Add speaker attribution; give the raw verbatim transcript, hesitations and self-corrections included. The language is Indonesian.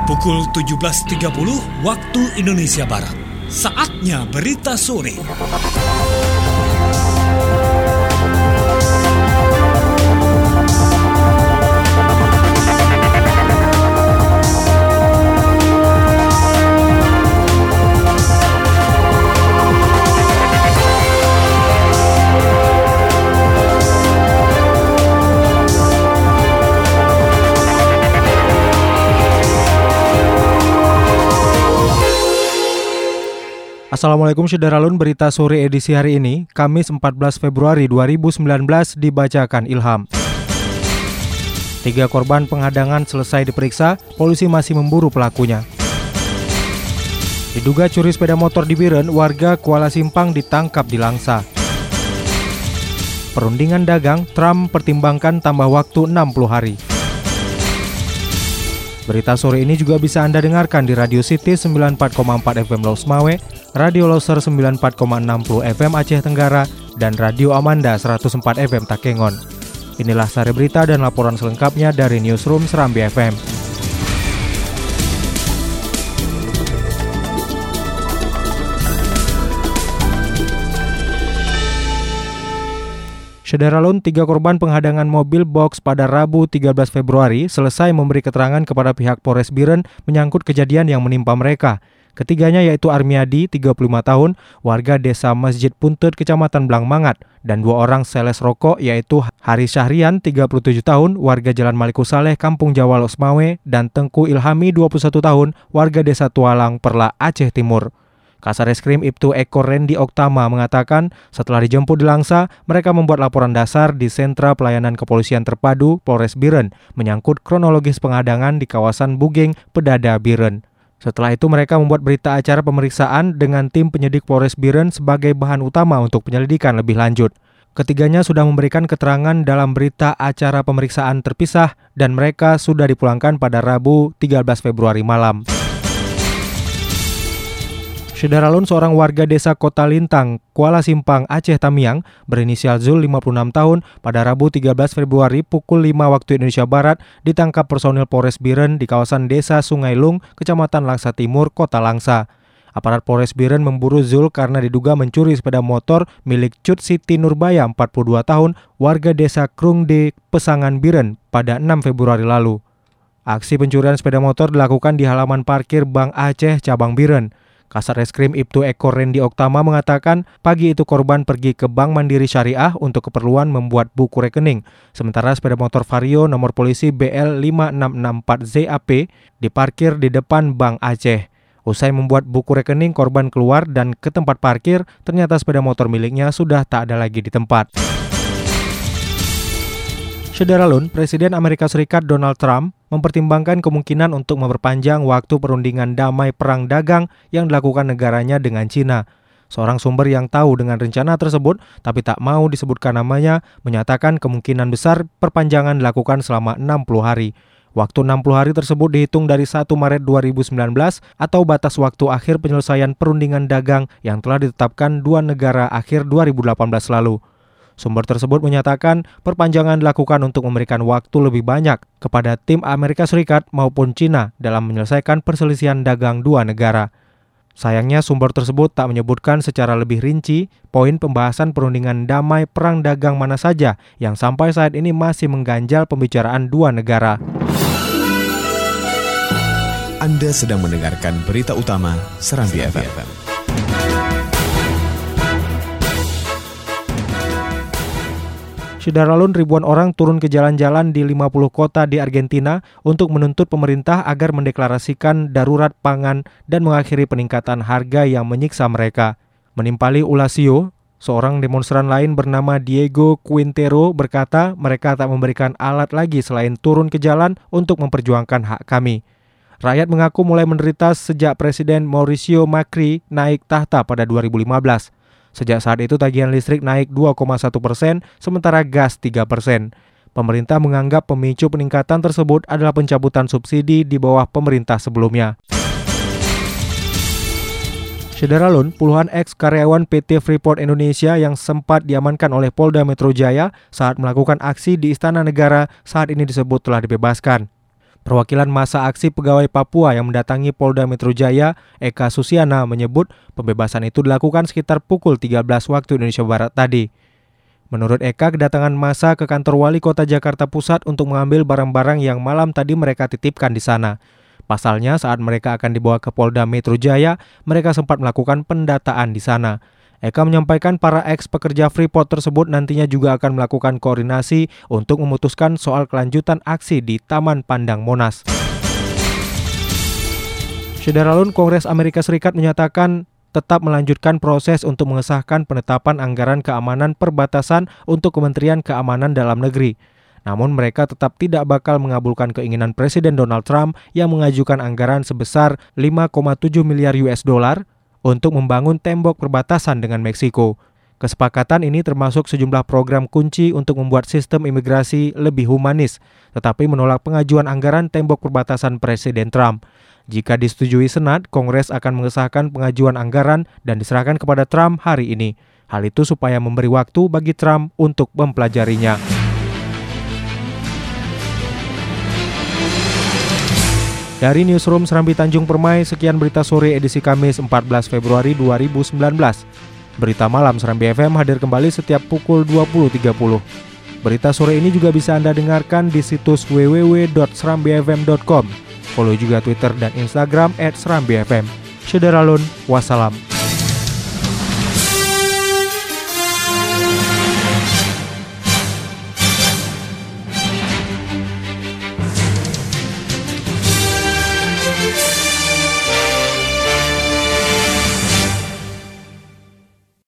Speaker 1: Pukul tujuh belas tiga puluh waktu Indonesia Barat. Saatnya berita sore.
Speaker 2: Assalamualaikum Syederalun, berita sore edisi hari ini, Kamis empat belas Februari dua ribu sembilan belas dibacakan Ilham. Tiga korban penghadangan selesai diperiksa, polisi masih memburu pelakunya. Diduga curi sepeda motor di Biren, warga Kuala Simpang ditangkap di Langsa. Perundingan dagang, Trump pertimbangkan tambah waktu enam puluh hari. Berita sore ini juga bisa Anda dengarkan di Radio City sembilan puluh empat koma empat F M Laos Mawe, Radio Loser sembilan puluh empat koma enam puluh F M Aceh Tenggara, dan Radio Amanda seratus empat F M Takengon. Inilah sari berita dan laporan selengkapnya dari Newsroom Serambi F M. Syederalun, tiga korban penghadangan mobil box pada Rabu tiga belas Februari selesai memberi keterangan kepada pihak Polres Biren menyangkut kejadian yang menimpa mereka. Ketiganya yaitu Armiadi, tiga puluh lima tahun, warga desa Masjid Puntut, Kecamatan Blangmangat, dan dua orang sales rokok yaitu Hari Syahrian, tiga puluh tujuh tahun, warga Jalan Malikussaleh, Kampung Jawa Laos Mawe, dan Tengku Ilhami, dua puluh satu tahun, warga desa Tualang, Perla, Aceh Timur. Kasareskrim Ibtu Eko Rendi Oktama mengatakan setelah dijemput di Langsa, mereka membuat laporan dasar di Sentra Pelayanan Kepolisian Terpadu Polres Biren menyangkut kronologis penghadangan di kawasan Bugeng, Pedada, Biren. Setelah itu mereka membuat berita acara pemeriksaan dengan tim penyidik Polres Biren sebagai bahan utama untuk penyelidikan lebih lanjut. Ketiganya sudah memberikan keterangan dalam berita acara pemeriksaan terpisah dan mereka sudah dipulangkan pada Rabu tiga belas Februari malam. Syederalun, seorang warga desa Kota Lintang, Kuala Simpang, Aceh Tamiang, berinisial Zul, lima puluh enam tahun, pada Rabu tiga belas Februari pukul lima waktu Indonesia Barat ditangkap personil Polres Biren di kawasan desa Sungai Lung, Kecamatan Langsa Timur, Kota Langsa. Aparat Polres Biren memburu Zul karena diduga mencuri sepeda motor milik Cut Siti Nurbaya, empat puluh dua tahun, warga desa Krung de Pesangan Biren pada enam Februari lalu. Aksi pencurian sepeda motor dilakukan di halaman parkir Bank Aceh, Cabang Biren. Kasareskrim Ibtu Eko Rendi Oktama mengatakan pagi itu korban pergi ke Bank Mandiri Syariah untuk keperluan membuat buku rekening. Sementara sepeda motor Vario nomor polisi B L lima enam enam empat Z A P diparkir di depan Bank Aceh. Usai membuat buku rekening, korban keluar dan ke tempat parkir, ternyata sepeda motor miliknya sudah tak ada lagi di tempat. Syederalun, Presiden Amerika Serikat Donald Trump mempertimbangkan kemungkinan untuk memperpanjang waktu perundingan damai perang dagang yang dilakukan negaranya dengan Cina. Seorang sumber yang tahu dengan rencana tersebut, tapi tak mau disebutkan namanya, menyatakan kemungkinan besar perpanjangan dilakukan selama enam puluh hari. Waktu enam puluh hari tersebut dihitung dari satu Maret dua ribu sembilan belas atau batas waktu akhir penyelesaian perundingan dagang yang telah ditetapkan dua negara akhir dua ribu delapan belas lalu. Sumber tersebut menyatakan perpanjangan dilakukan untuk memberikan waktu lebih banyak kepada tim Amerika Serikat maupun Cina dalam menyelesaikan perselisihan dagang dua negara. Sayangnya sumber tersebut tak menyebutkan secara lebih rinci poin pembahasan perundingan damai perang dagang mana saja yang sampai saat ini masih mengganjal pembicaraan dua negara.
Speaker 3: Anda sedang mendengarkan berita utama Serambi F M.
Speaker 2: Syederalun, ribuan orang turun ke jalan-jalan di lima puluh kota di Argentina untuk menuntut pemerintah agar mendeklarasikan darurat pangan dan mengakhiri peningkatan harga yang menyiksa mereka. Menimpali Ulasio, seorang demonstran lain bernama Diego Quintero berkata mereka tak memberikan alat lagi selain turun ke jalan untuk memperjuangkan hak kami. Rakyat mengaku mulai menderita sejak Presiden Mauricio Macri naik tahta pada dua ribu lima belas. Sejak saat itu tagihan listrik naik dua koma satu persen, sementara gas tiga persen. Pemerintah menganggap pemicu peningkatan tersebut adalah pencabutan subsidi di bawah pemerintah sebelumnya. Syederalun, puluhan ex-karyawan P T Freeport Indonesia yang sempat diamankan oleh Polda Metro Jaya saat melakukan aksi di Istana Negara saat ini disebut telah dibebaskan. Perwakilan masa aksi pegawai Papua yang mendatangi Polda Metro Jaya, Eka Susiana, menyebut pembebasan itu dilakukan sekitar pukul tiga belas waktu Indonesia Barat tadi. Menurut Eka, kedatangan massa ke kantor Wali Kota Jakarta Pusat untuk mengambil barang-barang yang malam tadi mereka titipkan di sana. Pasalnya, saat mereka akan dibawa ke Polda Metro Jaya, mereka sempat melakukan pendataan di sana. Eka menyampaikan para ex-pekerja Freeport tersebut nantinya juga akan melakukan koordinasi untuk memutuskan soal kelanjutan aksi di Taman Pandang Monas. Syederalun, Kongres Amerika Serikat menyatakan tetap melanjutkan proses untuk mengesahkan penetapan anggaran keamanan perbatasan untuk Kementerian Keamanan Dalam Negeri. Namun mereka tetap tidak bakal mengabulkan keinginan Presiden Donald Trump yang mengajukan anggaran sebesar lima koma tujuh miliar U S dollar untuk membangun tembok perbatasan dengan Meksiko. Kesepakatan ini termasuk sejumlah program kunci untuk membuat sistem imigrasi lebih humanis, tetapi menolak pengajuan anggaran tembok perbatasan Presiden Trump. Jika disetujui Senat, Kongres akan mengesahkan pengajuan anggaran dan diserahkan kepada Trump hari ini. Hal itu supaya memberi waktu bagi Trump untuk mempelajarinya. Dari Newsroom Serambi Tanjung Permai, sekian berita sore edisi Kamis empat belas Februari dua ribu sembilan belas. Berita malam Serambi F M hadir kembali setiap pukul dua puluh tiga puluh. Berita sore ini juga bisa Anda dengarkan di situs w w w dot serambi f m dot com. Follow juga Twitter dan Instagram at serambi f m. Syederalun, wassalam.